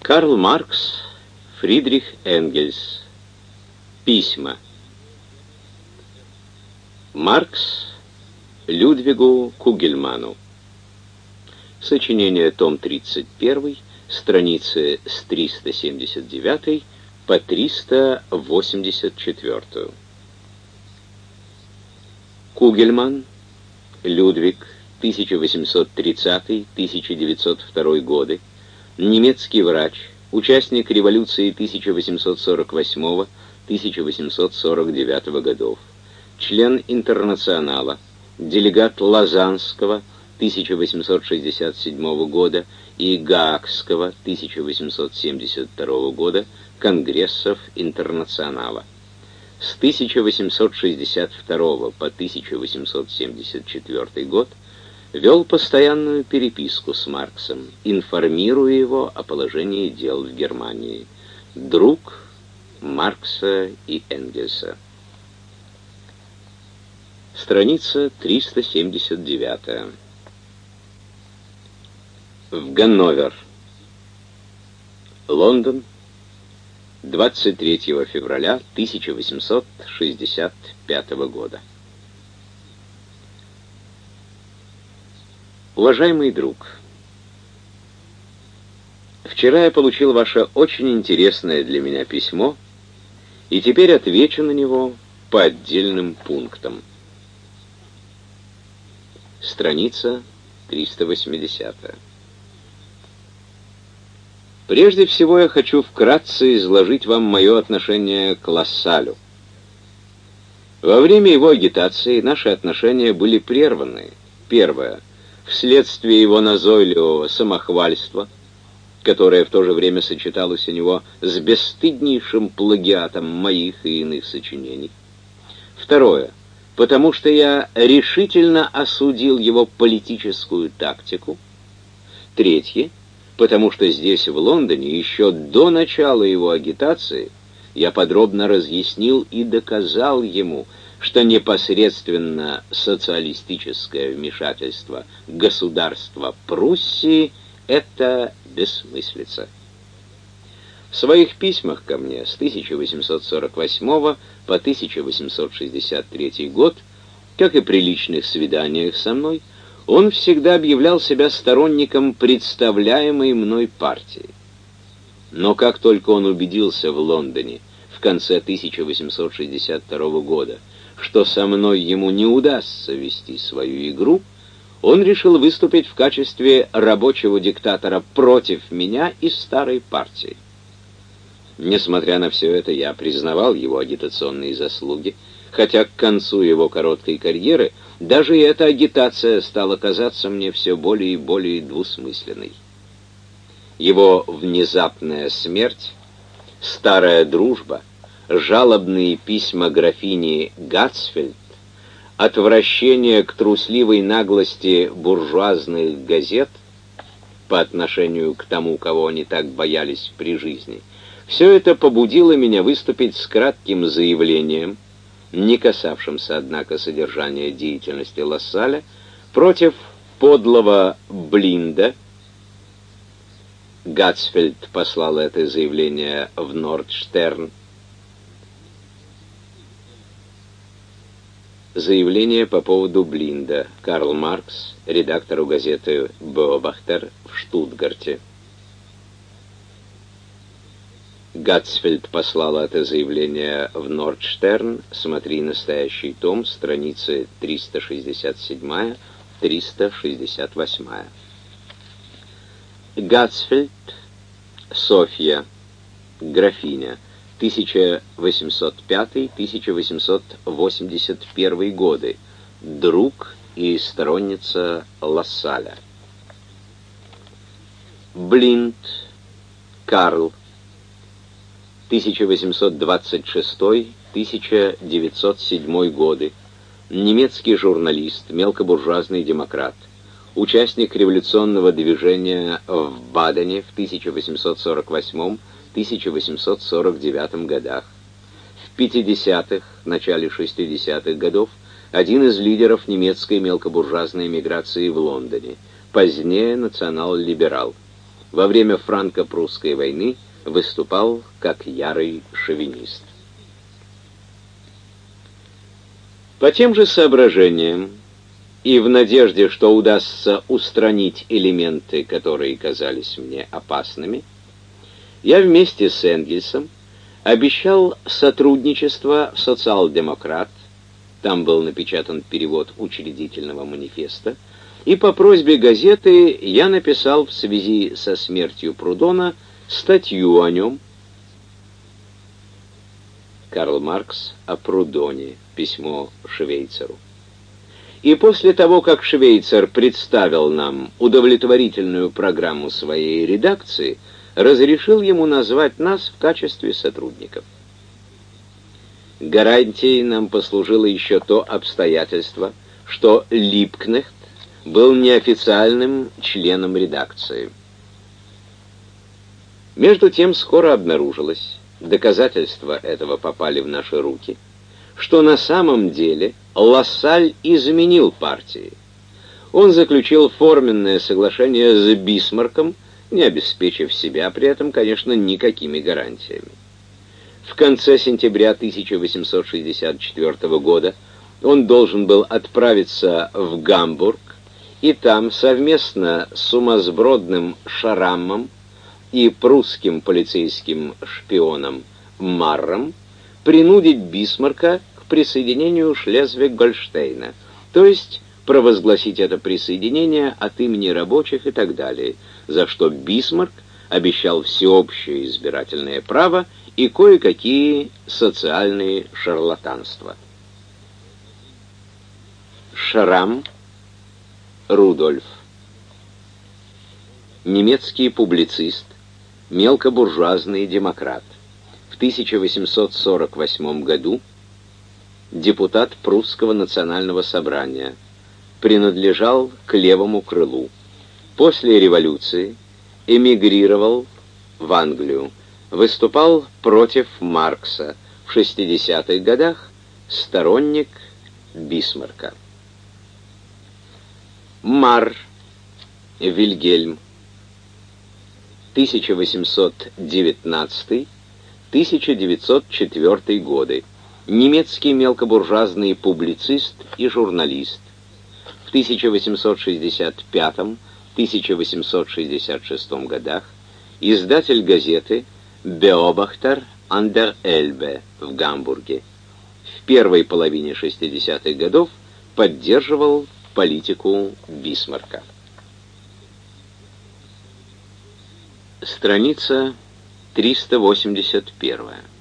Карл Маркс, Фридрих Энгельс. Письма. Маркс Людвигу Кугельману. Сочинение, том 31, страницы с 379 по 384. Кугельман Людвиг, 1830-1902 годы, немецкий врач, участник революции 1848-1849 годов, член Интернационала, делегат Лозаннского 1867 года и Гаагского 1872 года конгрессов Интернационала. С 1862 по 1874 год вел постоянную переписку с Марксом, информируя его о положении дел в Германии. Друг Маркса и Энгельса. Страница 379. В Ганновер. Лондон. 23 февраля 1865 года. Уважаемый друг, вчера я получил ваше очень интересное для меня письмо, и теперь отвечу на него по отдельным пунктам. Страница 380. Прежде всего я хочу вкратце изложить вам мое отношение к Лассалю. Во время его агитации наши отношения были прерваны. Первое. Вследствие его назойливого самохвальства, которое в то же время сочеталось у него с бесстыднейшим плагиатом моих и иных сочинений. Второе. Потому что я решительно осудил его политическую тактику. Третье. Потому что здесь, в Лондоне, еще до начала его агитации, я подробно разъяснил и доказал ему, что непосредственно социалистическое вмешательство государства Пруссии — это бессмыслица. В своих письмах ко мне с 1848 по 1863 год, как и при личных свиданиях со мной, он всегда объявлял себя сторонником представляемой мной партии. Но как только он убедился в Лондоне в конце 1862 года, что со мной ему не удастся вести свою игру, он решил выступить в качестве рабочего диктатора против меня и старой партии. Несмотря на все это, я признавал его агитационные заслуги, хотя к концу его короткой карьеры даже и эта агитация стала казаться мне все более и более двусмысленной. Его внезапная смерть, старая дружба, жалобные письма графини Гатсфельд, отвращение к трусливой наглости буржуазных газет по отношению к тому, кого они так боялись при жизни, все это побудило меня выступить с кратким заявлением, не касавшимся, однако, содержания деятельности Лассаля, против подлого Блинда. Гатсфельд послал это заявление в Нордштерн. Заявление по поводу Блинда. Карл Маркс, редактору газеты «Беобахтер» в Штутгарте. Гатсфельд послал это заявление в Нордштерн, смотри настоящий том, страницы 367-368. Гатсфельд, Софья, графиня, 1805-1881 годы, друг и сторонница Лассаля. Блинд, Карл, 1826-1907 годы, немецкий журналист, мелкобуржуазный демократ, участник революционного движения в Бадене в 1848-1849 годах. В 50-х, начале 60-х годов один из лидеров немецкой мелкобуржуазной эмиграции в Лондоне, позднее национал-либерал. во время франко-прусской войны выступал как ярый шовинист. По тем же соображениям и в надежде, что удастся устранить элементы, которые казались мне опасными, я вместе с Энгельсом обещал сотрудничество в «Социал-демократ», там был напечатан перевод учредительного манифеста, и по просьбе газеты я написал в связи со смертью Прудона статью о нем. Карл Маркс о Прудоне. Письмо Швейцеру. И после того, как Швейцер представил нам удовлетворительную программу своей редакции, разрешил ему назвать нас в качестве сотрудников. Гарантией нам послужило еще то обстоятельство, что Либкнехт был неофициальным членом редакции. Между тем скоро обнаружилось, доказательства этого попали в наши руки, что на самом деле Лассаль изменил партии. Он заключил форменное соглашение с Бисмарком, не обеспечив себя при этом, конечно, никакими гарантиями. В конце сентября 1864 года он должен был отправиться в Гамбург и там совместно с сумасбродным Шараммом и прусским полицейским шпионом Марром принудить Бисмарка к присоединению Шлезвиг-Гольштейна, то есть провозгласить это присоединение от имени рабочих и так далее, за что Бисмарк обещал всеобщее избирательное право и кое-какие социальные шарлатанства. Шарам Рудольф, немецкий публицист, мелкобуржуазный демократ. В 1848 году депутат Прусского национального собрания, принадлежал к левому крылу. После революции эмигрировал в Англию, выступал против Маркса, в 60-х годах сторонник Бисмарка. Марр Вильгельм, 1819-1904 годы, немецкий мелкобуржуазный публицист и журналист. В 1865-1866 годах издатель газеты «Beobachter an der Elbe» в Гамбурге. В первой половине 60-х годов поддерживал политику Бисмарка. Страница 381.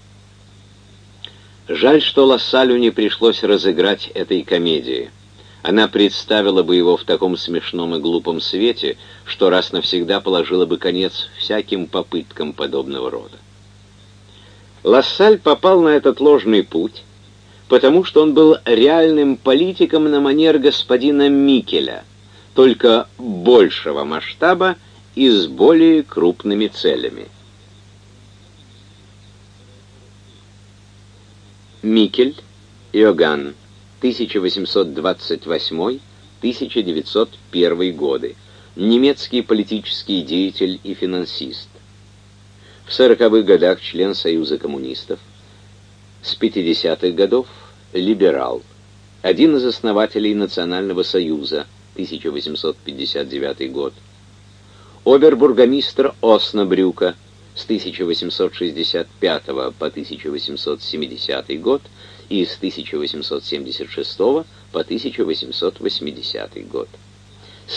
Жаль, что Лассалю не пришлось разыграть этой комедии. Она представила бы его в таком смешном и глупом свете, что раз навсегда положила бы конец всяким попыткам подобного рода. Лассаль попал на этот ложный путь, потому что он был реальным политиком на манер господина Микеля, только большего масштаба и с более крупными целями. Микель Иоганн, 1828-1901 годы, немецкий политический деятель и финансист. В 40-х годах член Союза коммунистов, с 50-х годов либерал, один из основателей Национального союза, 1859 год, обербургомистр Оснабрюка с 1865 по 1870 год и с 1876 по 1880 год. С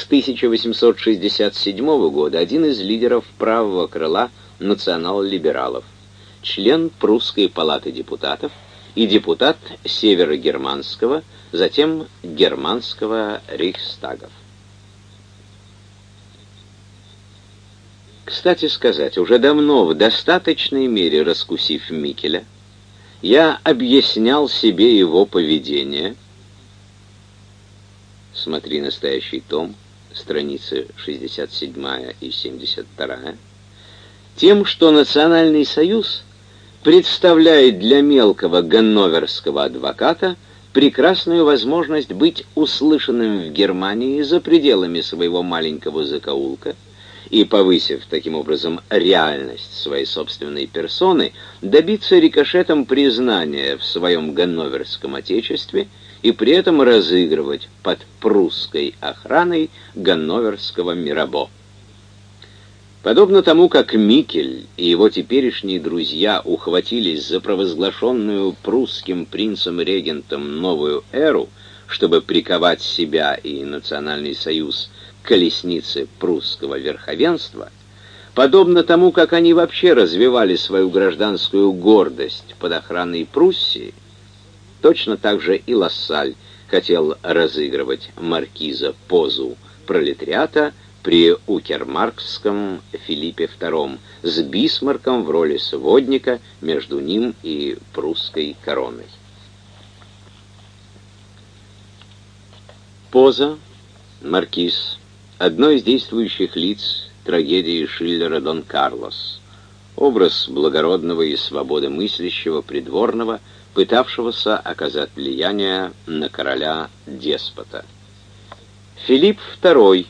1867 года один из лидеров правого крыла национал-либералов, член Прусской палаты депутатов и депутат Северогерманского, затем Германского рейхстагов. Кстати сказать, уже давно, в достаточной мере раскусив Микеля, я объяснял себе его поведение. Смотри настоящий том, страницы 67 и 72. Тем, что Национальный союз представляет для мелкого ганноверского адвоката прекрасную возможность быть услышанным в Германии за пределами своего маленького закоулка и повысив таким образом реальность своей собственной персоны, добиться рикошетом признания в своем ганноверском отечестве и при этом разыгрывать под прусской охраной ганноверского Мирабо. Подобно тому, как Микель и его теперешние друзья ухватились за провозглашенную прусским принцем-регентом новую эру, чтобы приковать себя и Национальный союз к колеснице прусского верховенства, подобно тому, как они вообще развивали свою гражданскую гордость под охраной Пруссии, точно так же и Лассаль хотел разыгрывать маркиза позу пролетариата при Укермаркском Филиппе II с Бисмарком в роли сводника между ним и прусской короной. Поза, маркиз, одно из действующих лиц трагедии Шиллера «Дон Карлос», образ благородного и свободомыслящего придворного, пытавшегося оказать влияние на короля-деспота. Филипп II,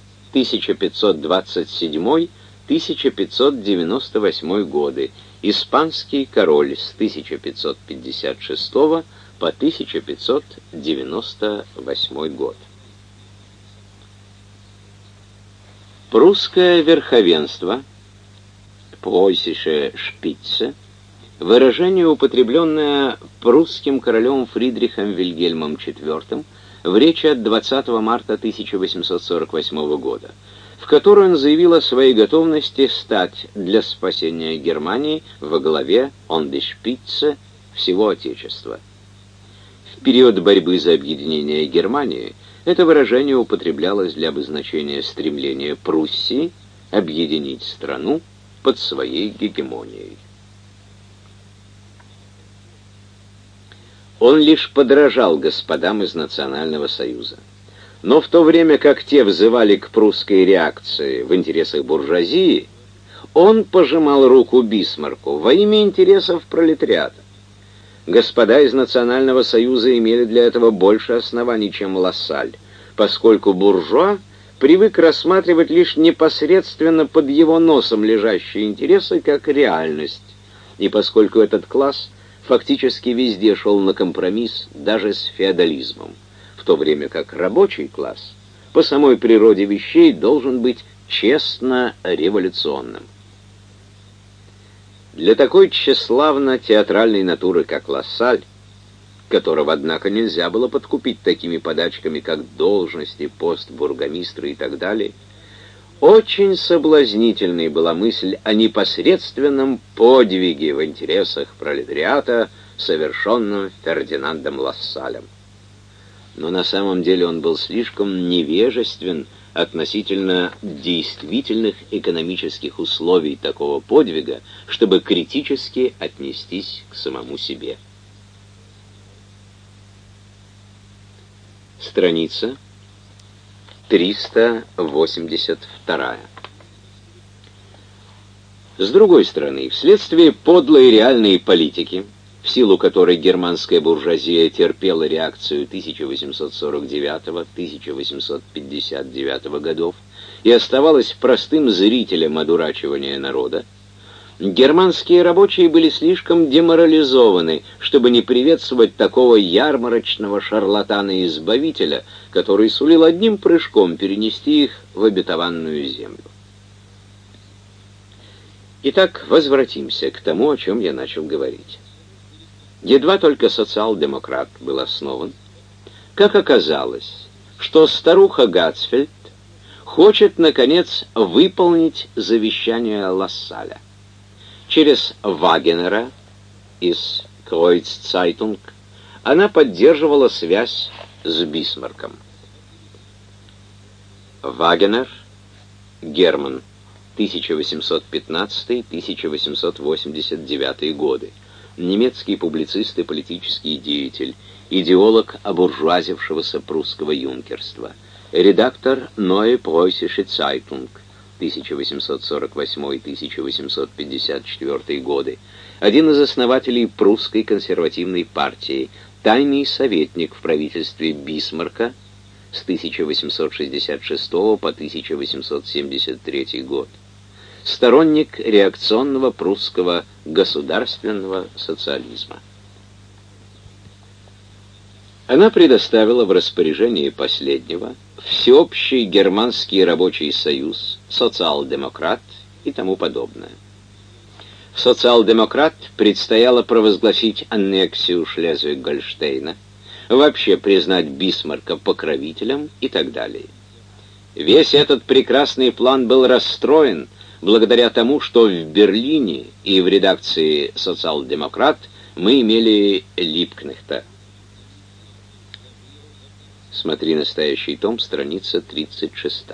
1527-1598 годы, испанский король с 1556 по 1598 год. Прусское верховенство, preußische Spitze, выражение, употребленное прусским королем Фридрихом Вильгельмом IV в речи от 20 марта 1848 года, в которой он заявил о своей готовности стать для спасения Германии во главе «on die Spitze» всего Отечества. В период борьбы за объединение Германии это выражение употреблялось для обозначения стремления Пруссии объединить страну под своей гегемонией. Он лишь подражал господам из Национального союза. Но в то время как те взывали к прусской реакции в интересах буржуазии, он пожимал руку Бисмарку во имя интересов пролетариата. Господа из Национального союза имели для этого больше оснований, чем Лассаль, поскольку буржуа привык рассматривать лишь непосредственно под его носом лежащие интересы как реальность, и поскольку этот класс фактически везде шел на компромисс даже с феодализмом, в то время как рабочий класс по самой природе вещей должен быть честно революционным. Для такой тщеславно-театральной натуры, как Лассаль, которого, однако, нельзя было подкупить такими подачками, как должности, пост бургомистра и так далее, очень соблазнительной была мысль о непосредственном подвиге в интересах пролетариата, совершенном Фердинандом Лассалем. Но на самом деле он был слишком невежествен относительно действительных экономических условий такого подвига, чтобы критически отнестись к самому себе. Страница 382. С другой стороны, вследствие подлой реальной политики, в силу которой германская буржуазия терпела реакцию 1849-1859 годов и оставалась простым зрителем одурачивания народа, германские рабочие были слишком деморализованы, чтобы не приветствовать такого ярмарочного шарлатана-избавителя, который сулил одним прыжком перенести их в обетованную землю. Итак, возвратимся к тому, о чем я начал говорить. Едва только социал-демократ был основан, как оказалось, что старуха Гатсфельд хочет, наконец, выполнить завещание Лассаля. Через Вагенера из Кройццайтунг она поддерживала связь с Бисмарком. Вагенер, Герман, 1815-1889 годы, немецкий публицист и политический деятель, идеолог обуржуазившегося прусского юнкерства, редактор Neue Preußische Zeitung, 1848-1854 годы, один из основателей прусской консервативной партии, тайный советник в правительстве Бисмарка с 1866 по 1873 год. Сторонник реакционного прусского государственного социализма. Она предоставила в распоряжение последнего Всеобщий германский рабочий союз, социал-демократ и тому подобное. В социал-демократ предстояло провозгласить аннексию Шлезвиг-Гольштейна, вообще признать Бисмарка покровителем и так далее. Весь этот прекрасный план был расстроен благодаря тому, что в Берлине и в редакции «Социал-демократ» мы имели Либкнехта. Смотри настоящий том, страница 36.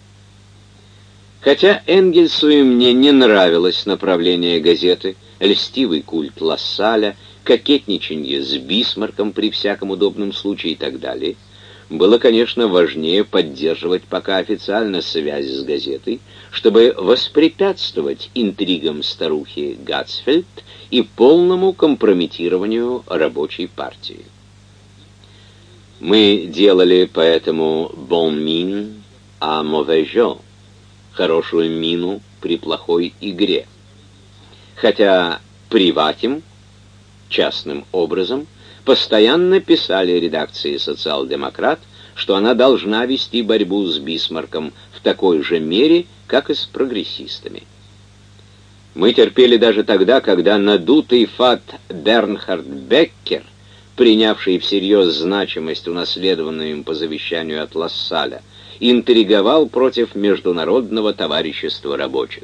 Хотя Энгельсу и мне не нравилось направление газеты, льстивый культ Лассаля, кокетничанье с Бисмарком при всяком удобном случае и так далее, было, конечно, важнее поддерживать пока официально связь с газетой, чтобы воспрепятствовать интригам старухи Гатсфельд и полному компрометированию рабочей партии. Мы делали поэтому bon mine à mauvais jeu, хорошую мину при плохой игре. Хотя приватим, частным образом, постоянно писали редакции «Социал-демократ», что она должна вести борьбу с Бисмарком в такой же мере, как и с прогрессистами. Мы терпели даже тогда, когда надутый фат Бернхард Беккер, принявший всерьез значимость, унаследованную им по завещанию от Лассаля, интриговал против Международного товарищества рабочих.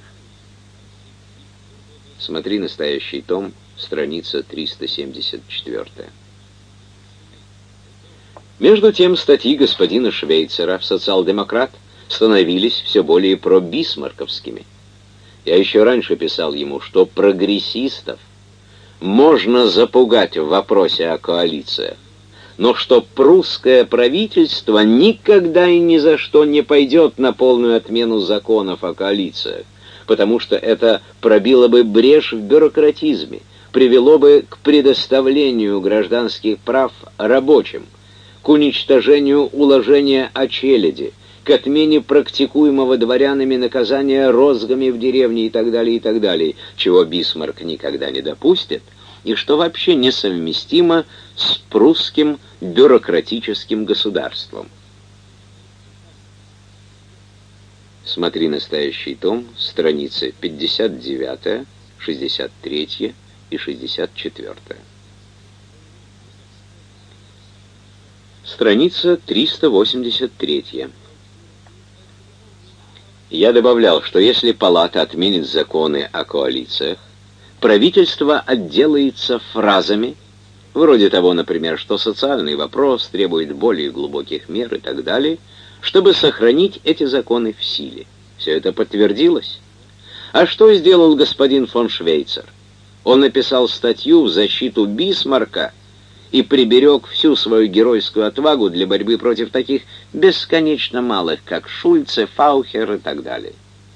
Смотри настоящий том, страница 374. Между тем, статьи господина Швейцера в «Социал-демократ» становились все более пробисмарковскими. Я еще раньше писал ему, что прогрессистов можно запугать в вопросе о коалициях, но что прусское правительство никогда и ни за что не пойдет на полную отмену законов о коалициях, потому что это пробило бы брешь в бюрократизме, привело бы к предоставлению гражданских прав рабочим, к уничтожению уложения о челяди, к отмене практикуемого дворянами наказания розгами в деревне и так далее, чего Бисмарк никогда не допустит, и что вообще несовместимо с прусским бюрократическим государством. Смотри настоящий том, страницы 59, 63 и 64. Страница 383. Я добавлял, что если Палата отменит законы о коалициях, правительство отделается фразами, вроде того, например, что социальный вопрос требует более глубоких мер и так далее, чтобы сохранить эти законы в силе. Все это подтвердилось. А что сделал господин фон Швейцер? Он написал статью в защиту Бисмарка и приберег всю свою геройскую отвагу для борьбы против таких бесконечно малых, как Шульце, Фаухер и так далее.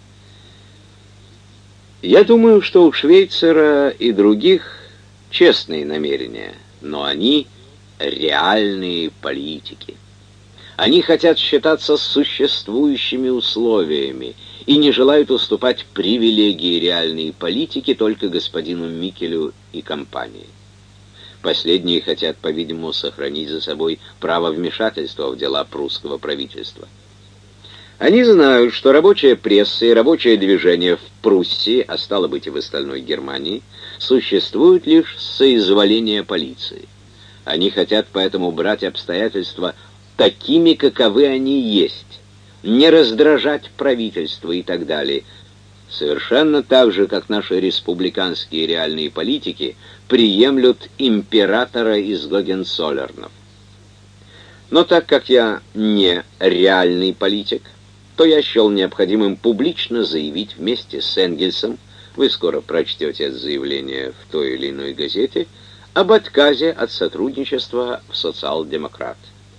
Я думаю, что у Швейцера и других честные намерения, но они реальные политики. Они хотят считаться существующими условиями и не желают уступать привилегии реальной политики только господину Микелю и компании. Последние хотят, по-видимому, сохранить за собой право вмешательства в дела прусского правительства. Они знают, что рабочая пресса и рабочее движение в Пруссии, а стало быть и в остальной Германии, существуют лишь с соизволения полиции. Они хотят поэтому брать обстоятельства такими, каковы они есть, не раздражать правительство и так далее, совершенно так же, как наши республиканские реальные политики приемлют императора из Гогенцоллернов. Но так как я не реальный политик, то я счел необходимым публично заявить вместе с Энгельсом, вы скоро прочтете это заявление в той или иной газете, об отказе от сотрудничества в «Социал-демократ».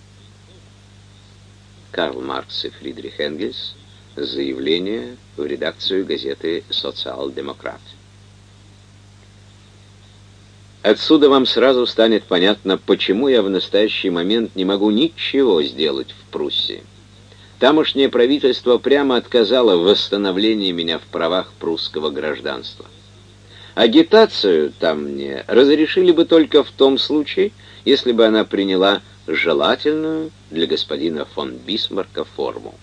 Карл Маркс и Фридрих Энгельс. Заявление в редакцию газеты «Социал-демократ». Отсюда вам сразу станет понятно, почему я в настоящий момент не могу ничего сделать в Пруссии. Тамошнее правительство прямо отказало в восстановлении меня в правах прусского гражданства. Агитацию там мне разрешили бы только в том случае, если бы она приняла желательную для господина фон Бисмарка форму.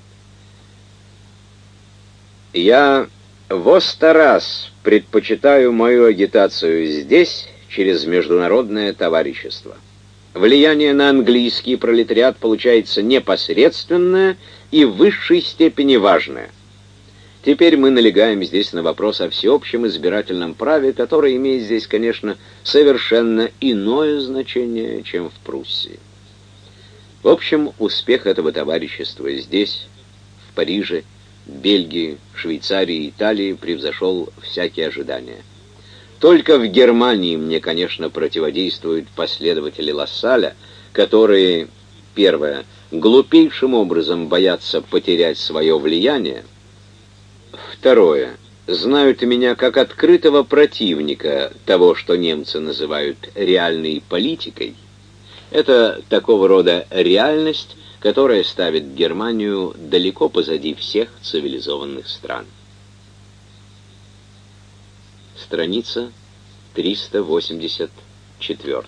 Я во 100 раз предпочитаю мою агитацию здесь, через международное товарищество. Влияние на английский пролетариат получается непосредственное и в высшей степени важное. Теперь мы налегаем здесь на вопрос о всеобщем избирательном праве, которое имеет здесь, конечно, совершенно иное значение, чем в Пруссии. В общем, успех этого товарищества здесь, в Париже, Бельгии, Швейцарии и Италии превзошел всякие ожидания. Только в Германии мне, конечно, противодействуют последователи Лассаля, которые, первое, глупейшим образом боятся потерять свое влияние, второе, знают меня как открытого противника того, что немцы называют реальной политикой. Это такого рода реальность, которая ставит Германию далеко позади всех цивилизованных стран. Страница 384.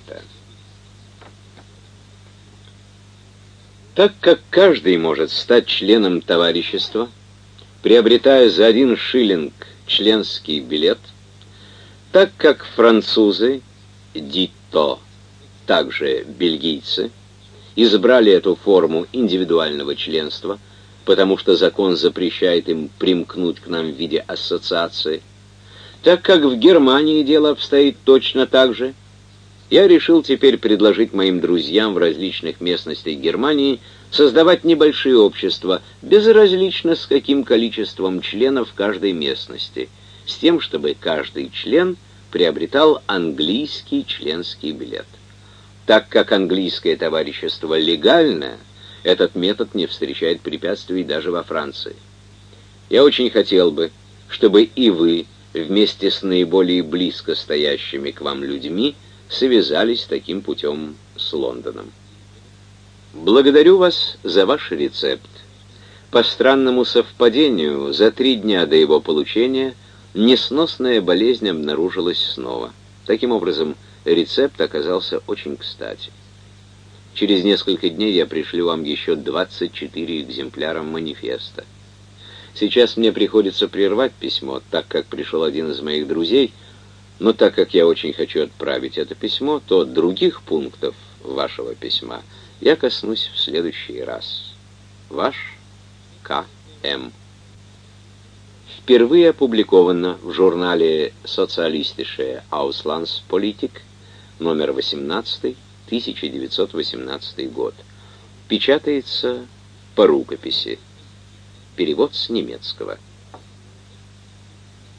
Так как каждый может стать членом товарищества, приобретая за 1 шиллинг членский билет, так как французы, дитто, также бельгийцы, избрали эту форму индивидуального членства, потому что закон запрещает им примкнуть к нам в виде ассоциации, так как в Германии дело обстоит точно так же, я решил теперь предложить моим друзьям в различных местностях Германии создавать небольшие общества, безразлично с каким количеством членов каждой местности, с тем, чтобы каждый член приобретал английский членский билет. Так как английское товарищество легально, этот метод не встречает препятствий даже во Франции. Я очень хотел бы, чтобы и вы, вместе с наиболее близко стоящими к вам людьми, связались таким путем с Лондоном. Благодарю вас за ваш рецепт. По странному совпадению, за 3 дня до его получения несносная болезнь обнаружилась снова. Таким образом, рецепт оказался очень кстати. Через несколько дней я пришлю вам еще 24 экземпляра манифеста. Сейчас мне приходится прервать письмо, так как пришел один из моих друзей, но так как я очень хочу отправить это письмо, то других пунктов вашего письма я коснусь в следующий раз. Ваш К.М. Впервые опубликовано в журнале «Социалистische Auslandspolitik», номер 18, 1918 год. Печатается по рукописи. Перевод с немецкого.